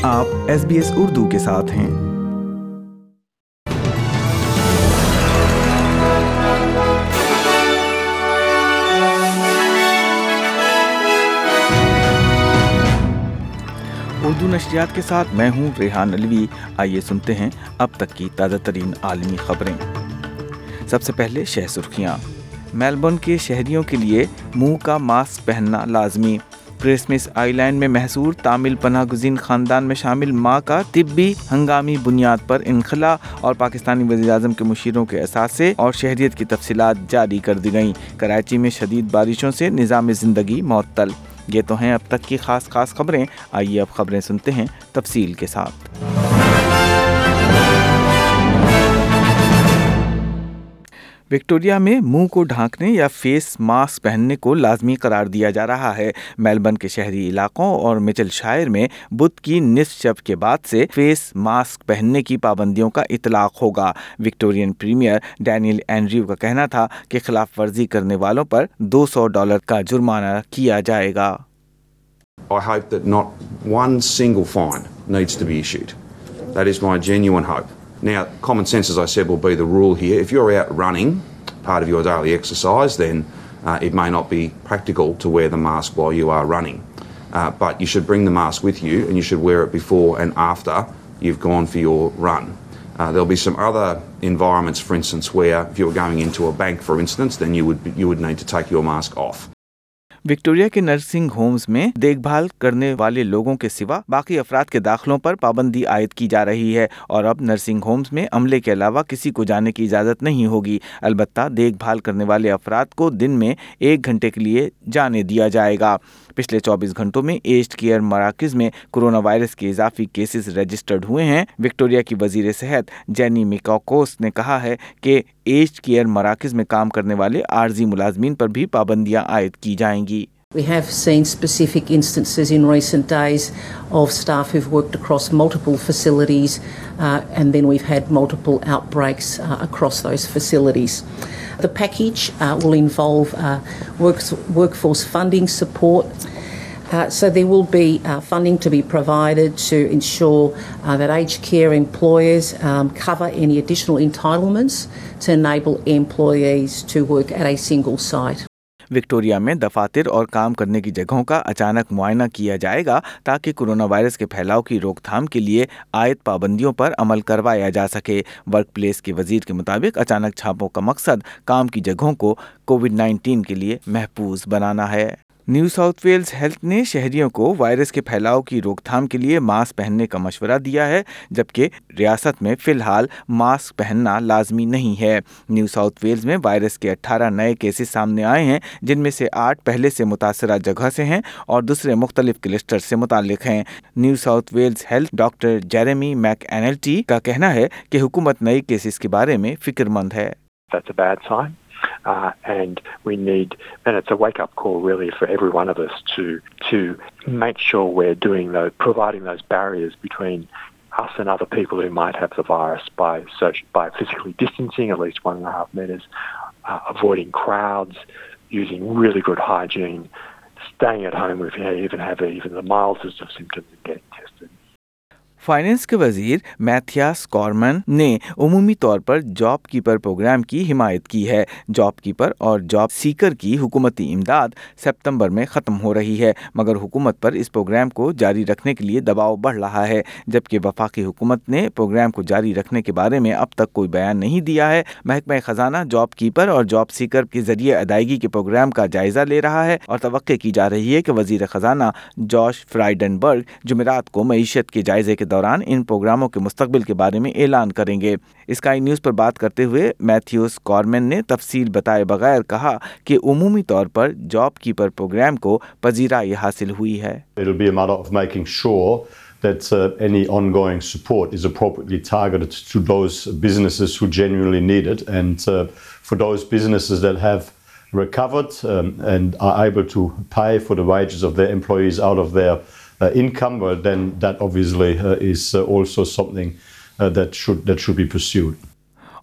آپ SBS اردو کے ساتھ ہیں۔ اردو نشریات کے ساتھ میں ہوں ریحان علوی۔ آئیے سنتے ہیں اب تک کی تازہ ترین عالمی خبریں۔ سب سے پہلے شہ سرخیاں۔ میلبورن کے شہریوں کے لیے منہ کا ماسک پہننا لازمی۔ کرسمس آئی لینڈ میں محصور تامل پناہ گزین خاندان میں شامل ماں کا طبی ہنگامی بنیاد پر انخلاء، اور پاکستانی وزیراعظم کے مشیروں کے اثاثے اور شہریت کی تفصیلات جاری کر دی گئیں۔ کراچی میں شدید بارشوں سے نظام زندگی معطل۔ یہ تو ہیں اب تک کی خاص خبریں۔ آئیے اب خبریں سنتے ہیں تفصیل کے ساتھ۔ وکٹوریا میں منہ کو ڈھانکنے یا فیس ماسک پہننے کو لازمی قرار دیا جا رہا ہے۔ میلبورن کے شہری علاقوں اور مچل شائر میں بدھ کی نصف شب کے بعد سے فیس ماسک پہننے کی پابندیوں کا اطلاق ہوگا۔ وکٹورین پریمیئر ڈینیل اینڈریو کا کہنا تھا کہ خلاف ورزی کرنے والوں پر $200 کا جرمانہ کیا جائے گا۔ I hope that not one single fine needs to be issued. That is my genuine hope. Now, common sense, as I said, will be the rule here. If you're out running, part of your daily exercise, then it may not be practical to wear the mask while you are running. But you should bring the mask with you, and you should wear it before and after you've gone for your run. There'll be some other environments, for instance, where if you were going into a bank, for instance, then you would need to take your mask off. Victoria کے nursing homes میں دیکھ بھال کرنے والے لوگوں کے سوا باقی افراد کے داخلوں پر پابندی عائد کی جا رہی ہے، اور اب نرسنگ ہومز میں عملے کے علاوہ کسی کو جانے کی اجازت نہیں ہوگی۔ البتہ دیکھ بھال کرنے والے افراد کو دن میں 1 گھنٹے کے لیے جانے دیا جائے گا۔ پچھلے 24 گھنٹوں میں ایجڈ کیئر مراکز میں کورونا وائرس کے اضافی کیسز رجسٹرڈ ہوئے ہیں۔ وکٹوریا کی وزیر صحت جینی میکاکوس نے کہا ہے کہ ایجڈ کیئر مراکز میں کام کرنے والے عارضی ملازمین پر بھی پابندیاں عائد کی جائیں گی۔ We have seen specific instances in recent days of staff who've worked across multiple facilities, and then we've had multiple outbreaks across those facilities. The package will involve workforce funding support. So there will be funding to be provided to ensure that aged care employers cover any additional entitlements to enable employees to work at a single site. Victoria میں دفاتر اور کام کرنے کی جگہوں کا اچانک معائنہ کیا جائے گا تاکہ کورونا وائرس کے پھیلاؤ کی روک تھام کے لیے عائد پابندیوں پر عمل کروایا جا سکے۔ ورک پلیس کے وزیر کے مطابق اچانک چھاپوں کا مقصد کام کی جگہوں کو کووڈ-19 کے لیے محفوظ بنانا ہے۔ نیو ساؤتھ ویلز ہیلتھ نے شہریوں کو وائرس کے پھیلاؤ کی روک تھام کے لیے ماسک پہننے کا مشورہ دیا ہے، جبکہ ریاست میں فی الحال ماسک پہننا لازمی نہیں ہے۔ نیو ساؤتھ ویلز میں وائرس کے 18 نئے کیسز سامنے آئے ہیں، جن میں سے 8 پہلے سے متاثرہ جگہ سے ہیں اور دوسرے مختلف کلسٹر سے متعلق ہیں۔ New South Wales Health doctor Jeremy McAnulty کا کہنا ہے کہ حکومت نئے کیسز کے بارے میں فکر مند ہے۔ That's a bad sign. And it's a wake-up call really for every one of us to make sure we're providing those barriers between us and other people who might have the virus by physically distancing at least 1.5 meters, avoiding crowds, using really good hygiene, staying at home if you even have the mildest of symptoms and getting tested. Finance کے وزیر میتھیاس کارمن نے عمومی طور پر job keeper programme کی حمایت کی ہے۔ Job keeper اور جاب سیکر کی حکومتی امداد ستمبر میں ختم ہو رہی ہے، مگر حکومت پر اس پروگرام کو جاری رکھنے کے لیے دباؤ بڑھ رہا ہے، جبکہ وفاقی حکومت نے پروگرام کو جاری رکھنے کے بارے میں اب تک کوئی بیان نہیں دیا ہے۔ محکمہ خزانہ جاب کیپر اور جاب سیکر کے ذریعے ادائیگی کے پروگرام کا جائزہ لے رہا ہے، اور توقع کی جا رہی ہے کہ وزیر خزانہ جوش فرائیڈنبرگ جمعرات کو معیشت کے جائزے کے دوران ان پروگراموں کے مستقبل کے بارے میں اعلان کریں گے۔ اسکائی نیوز پر بات کرتے ہوئے میتھیوس کارمن نے تفصیل بتائے بغیر کہا کہ عمومی طور پر جاب کیپر پروگرام کو پذیرائی حاصل ہوئی ہے۔ It'll be a matter of making sure that any ongoing support is appropriately targeted to those businesses who genuinely need it, and for those businesses that have recovered and are able to pay for the wages of their employees out of their income, well, then that obviously is also something that should be pursued.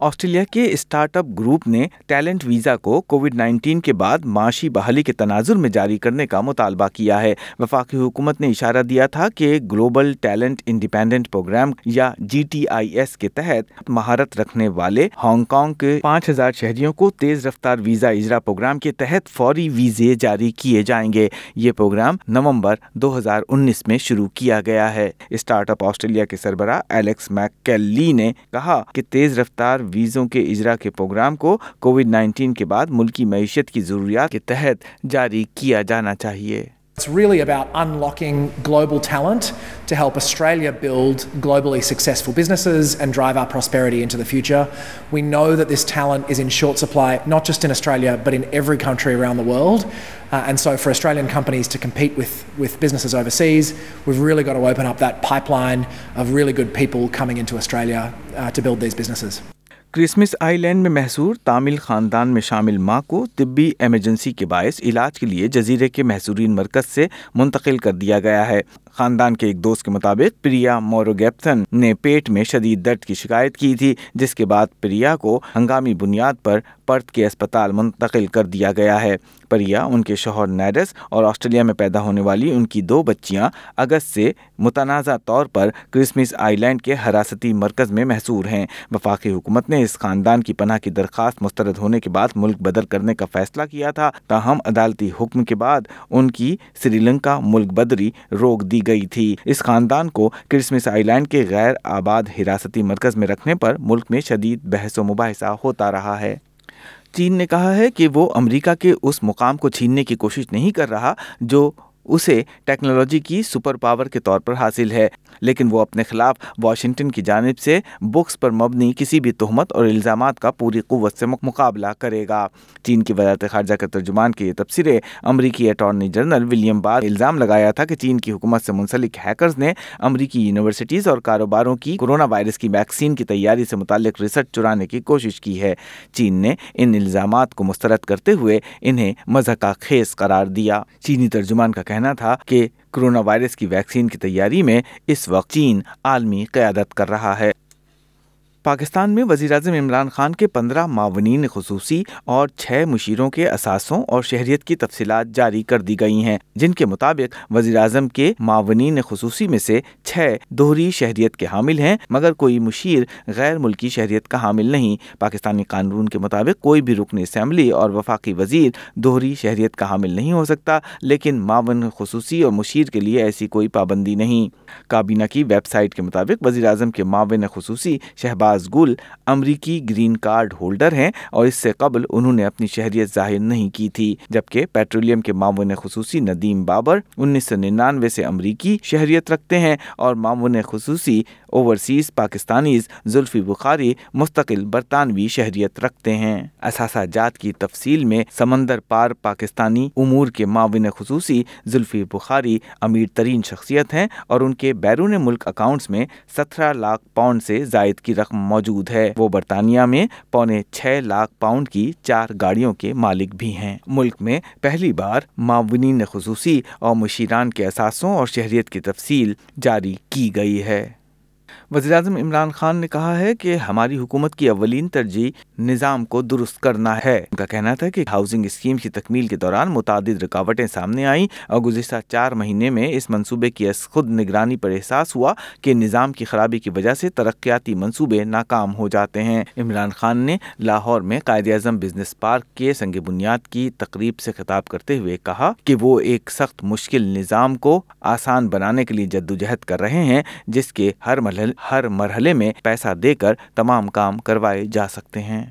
Australia के startup group ने talent visa को कोविड-19 के बाद माशी बहाली के तनाजुर में जारी करने का मुतालबा किया है। वफाकी हुकूमत ने इशारा दिया था कि ग्लोबल टैलेंट इंडिपेंडेंट प्रोग्राम या GTIS के तहत महारत रखने वाले हांगकांग के 5000 शहरियों को तेज रफ्तार वीज़ा इजरा प्रोग्राम के तहत फौरी वीज़े जारी किए जाएंगे। ये प्रोग्राम नवंबर 2019 में शुरू किया गया है। स्टार्टअप ऑस्ट्रेलिया के सरबराह एलेक्स मैककेली ने कहा कि तेज रफ्तार वीज़ों के इजरा के प्रोग्राम को कोविड-19 के बाद मुल्की मईशत की ज़रूरियात के तहत जारी किया जाना चाहिए। It's really about unlocking global talent to help Australia build globally successful businesses and drive our prosperity into the future. We know that this talent is in short supply, not just in Australia, but in every country around the world. And so for Australian companies to compete with businesses overseas, we've really got to open up that pipeline of really good people coming into Australia to build these businesses. Christmas Island में महसूर तामिल ख़ानदान में शामिल मां को तिब्बी emergency के बायस इलाज के लिए जजीरे के महसूरीन मरकज़ से मुंतकिल कर दिया गया है। ख़ानदान के एक दोस्त के मुताबिक प्रिया मोरोगैप्सन ने पेट में शदीद दर्द की शिकायत की थी, जिसके बाद प्रिया को हंगामी बुनियाद पर पर्थ के अस्पताल मुंतकिल कर दिया गया है। प्रिया, उनके शौहर नैरस और ऑस्ट्रेलिया में पैदा होने वाली उनकी 2 बच्चियां अगस्त से मुतनाज़ा तौर पर क्रिसमस आइलैंड के हरासती मरकज़ में महसूर हैं। वफाकी हुकूमत ने इस ख़ानदान की पनाह की दरख्वास्त मुस्तरद होने के बाद मुल्क बदर करने का फैसला किया था, ताहम अदालती हुक्म के बाद उनकी श्रीलंका मुल्क बदरी रोक दी गई थी। इस ख़ानदान को क्रिसमस आइलैंड के गैर आबाद हिरासती मरकज़ में रखने पर मुल्क में शदीद बहस व मुबाहिसा होता रहा है। चीन ने कहा है कि वो अमेरिका के उस मुकाम को छीनने की कोशिश नहीं कर रहा जो उसे टेक्नोलॉजी की सुपर पावर के तौर पर हासिल है, लेकिन वो अपने खिलाफ वाशिंगटन की जानिब से बुक्स पर मबनी किसी भी तोहमत और इल्ज़ामात का पूरी क़ुव्वत से मुकाबला करेगा। चीन की वज़ारत ख़ारजा के तर्जुमान के ये तबसरे अमरीकी अटॉर्नी जनरल विलियम बार इल्ज़ाम लगाया था कि चीन की हुकूमत से मुंसलिक हैकर्स ने अमरीकी यूनिवर्सिटीज़ और कारोबारों की कोरोना वायरस की वैक्सीन की तैयारी से मुताल्लिक रिसर्च चुराने की कोशिश की है। चीन ने इन इल्ज़ामात को मुस्तरद करते हुए इन्हें मज़हका खेज़ करार दिया। चीनी तर्जुमान का कहना था कि कोरोना वायरस की वैक्सीन की तैयारी में इस वक्त चीन आलमी क़यादत कर रहा है। पाकिस्तान में वज़ीर-ए-आज़म इमरान खान के 15 मावनीन ख़ुसूसी और 6 मुशीरों के असासों और शहरियत की तफसीलात जारी कर दी गई हैं, जिनके मुताबिक वज़ीर-ए-आज़म के मावनीन ख़ुसूसी में से 6 दोहरी शहरियत के हामिल हैं, मगर कोई मुशीर गैर मुल्की शहरियत का हामिल नहीं। पाकिस्तानी कानून के मुताबिक कोई भी रुकन असम्बली और वफाकी वज़ीर दोहरी शहरियत का हामिल नहीं हो सकता, लेकिन मावन ख़ुसूसी और मुशीर के लिए ऐसी कोई पाबंदी नहीं। काबीना की वेबसाइट के मुताबिक वज़ीर-ए-आज़म के मावन ख़ुसूसी शहबाज गुल अमरीकी ग्रीन कार्ड होल्डर हैं और इससे कबल उन्होंने अपनी शहरियत जाहिर नहीं की थी, जबकि पेट्रोलियम के मामून खुसूसी नदीम बाबर 1999 से अमरीकी शहरियत रखते हैं और मामून खुसूसी ओवरसीज पाकिस्तानीज जुल्फी बुखारी मुस्तकिल बरतानवी शहरियत रखते हैं। असासा जात की तफसील में समंदर पार पाकिस्तानी उमूर के माविन खुसूसी जुल्फी बुखारी अमीर तरीन शख्सियत हैं और उनके बैरून मुल्क अकाउंट्स में 17 लाख पाउंड से जायद की रकम मौजूद है। वो बरतानिया में 6.25 लाख पाउंड की 4 गाड़ियों के मालिक भी हैं। मुल्क में पहली बार माविनीन खुसूसी और मुशीरान के असासों और शहरियत की तफसील जारी की गई है। वज़ीर-ए-आज़म इमरान खान ने कहा है कि हमारी हुकूमत की अव्वलीन तरजीह निज़ाम को दुरुस्त करना है। उनका कहना था कि हाउसिंग स्कीम की तकमील के दौरान मुतादिद रुकावटें सामने आईं और गुज़िश्ता 4 महीने में इस मंसूबे की खुद निगरानी पर एहसास हुआ कि निज़ाम की खराबी की वजह से तरक्याती मंसूबे नाकाम हो जाते हैं। इमरान खान ने लाहौर में कायद-ए-आज़म बिजनेस पार्क के संग बुनियाद की तकरीब से खिताब करते हुए कहा कि वो एक सख्त मुश्किल निज़ाम को आसान बनाने के लिए जद्दोजहद कर रहे हैं, जिसके हर मरहले में पैसा देकर तमाम काम करवाए जा सकते हैं।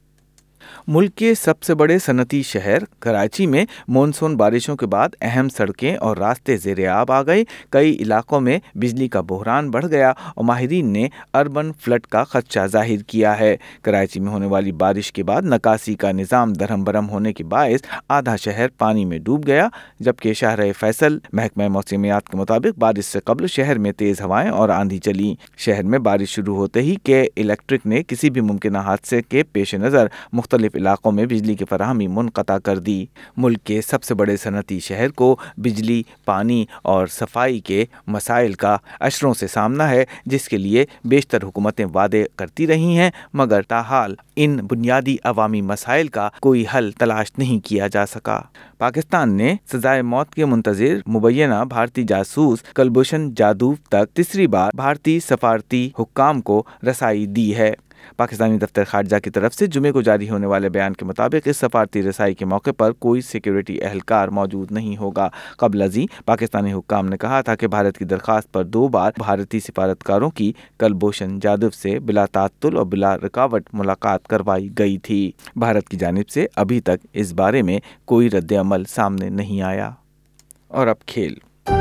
मुल्क के सबसे बड़े सनती शहर कराची में मानसून बारिशों के बाद अहम सड़कें और रास्ते ज़ेरे आब आ गए। कई इलाकों में बिजली का बहरान बढ़ गया और माहिरीन ने अर्बन फ्लड का खदशा जाहिर किया है। कराची में होने वाली बारिश के बाद निकासी का निज़ाम दरहम बरहम होने के बायस आधा शहर पानी में डूब गया, जबकि शहर फैसल महकमा मौसमियात के मुताबिक बारिश से कबल शहर में तेज़ हवाएं और आंधी चली। शहर में बारिश शुरू होते ही के इलेक्ट्रिक ने किसी भी मुमकिन हादसे के पेश नज़र मुख्तलिफ मुख्तलिफ इलाकों में बिजली की फराहमी मुनक़ता कर दी। मुल्क के सबसे बड़े सनती शहर को बिजली, पानी और सफाई के मसाइल का अशरों से सामना है, जिसके लिए बेशतर हुकूमतें वादे करती रही हैं, मगर ताहाल इन बुनियादी अवामी मसाइल का कोई हल तलाश नहीं किया जा सका। पाकिस्तान ने सजाए मौत के मुंतज़िर मुबैना भारतीय जासूस कुलभूषण जाधव तक तीसरी बार भारतीय सफारती हुक्काम को रसाई दी है। पाकिस्तानी दफ्तर खारजा की तरफ से जुमे को जारी होने वाले बयान के मुताबिक इस सफारती रसाई के मौके पर कोई सिक्योरिटी एहलकार मौजूद नहीं होगा। कबल अज़ीं पाकिस्तानी हुक्काम ने कहा था कि भारत की दरख्वास्त पर 2 बार भारतीय सिफारतकारों की कुलभूषण जाधव से बिला तात्तुल और बिला रुकावट मुलाकात करवाई गई थी। भारत की जानिब से अभी तक इस बारे में कोई रद्द-ए-अमल सामने नहीं आया। और अब खेल।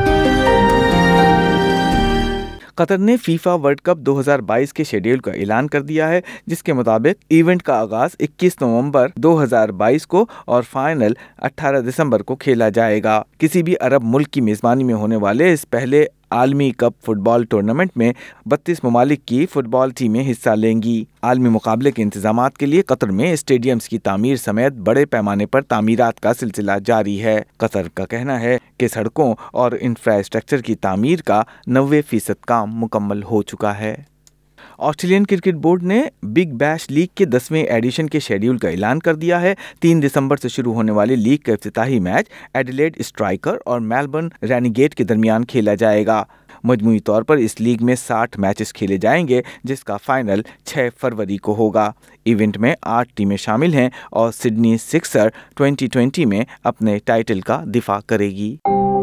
कतर ने फीफा वर्ल्ड कप 2022 के शेड्यूल का ऐलान कर दिया है, जिसके मुताबिक इवेंट का आगाज 21 नवंबर 2022 को और फाइनल 18 दिसंबर को खेला जाएगा। किसी भी अरब मुल्क की मेज़बानी में होने वाले इस पहले आलमी कप फुटबॉल टूर्नामेंट में 32 ममालिक की फुटबॉल टीमें हिस्सा लेंगी। आलमी मुकाबले के इंतजामात के लिए कतर में स्टेडियम्स की तामीर समेत बड़े पैमाने पर तामीरात का सिलसिला जारी है। कतर का कहना है कि सड़कों और इंफ्रास्ट्रक्चर की तामीर का 90% काम मुकम्मल हो चुका है। ऑस्ट्रेलियन क्रिकेट बोर्ड ने बिग बैश लीग के 10वें एडिशन के शेड्यूल का ऐलान कर दिया है। 3 दिसंबर से शुरू होने वाली लीग का इफ्तिताही मैच एडिलेड स्ट्राइकर और मेलबर्न रेनिगेट के दरमियान खेला जाएगा। मजमूई तौर पर इस लीग में 60 मैचेस खेले जाएंगे, जिसका फाइनल 6 फरवरी को होगा। इवेंट में 8 टीमें शामिल हैं और सिडनी सिक्सर 2020 में अपने टाइटल का दिफा करेगी।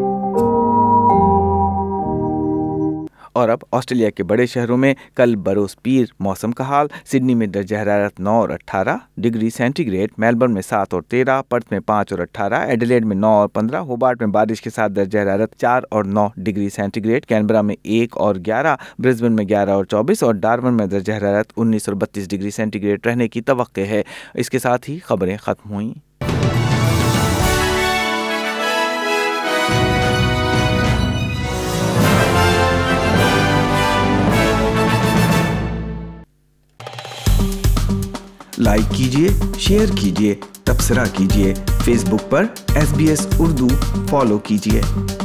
और अब ऑस्ट्रेलिया के बड़े शहरों में कल बरोज़ पीर मौसम का हाल। सिडनी में दर्जा हरारत 9 और 18 डिग्री सेंटीग्रेड, मेलबर्न में 7 और 13, पर्थ में 5 और 18, एडिलेड में 9 और 15, होबार्ट में बारिश के साथ दर्जा हरारत 4 और 9 डिग्री सेंटीग्रेड, कैनबरा में 1 और 11, ब्रिस्बेन में 11 और 24 और डार्विन में दर्जा हरारत 19 और 32 डिग्री सेंटीग्रेड रहने की तवक्को है। इसके साथ ही खबरें खत्म हुई। लाइक कीजिए, शेयर कीजिए, तबसरा कीजिए। फेसबुक पर SBS उर्दू फॉलो कीजिए।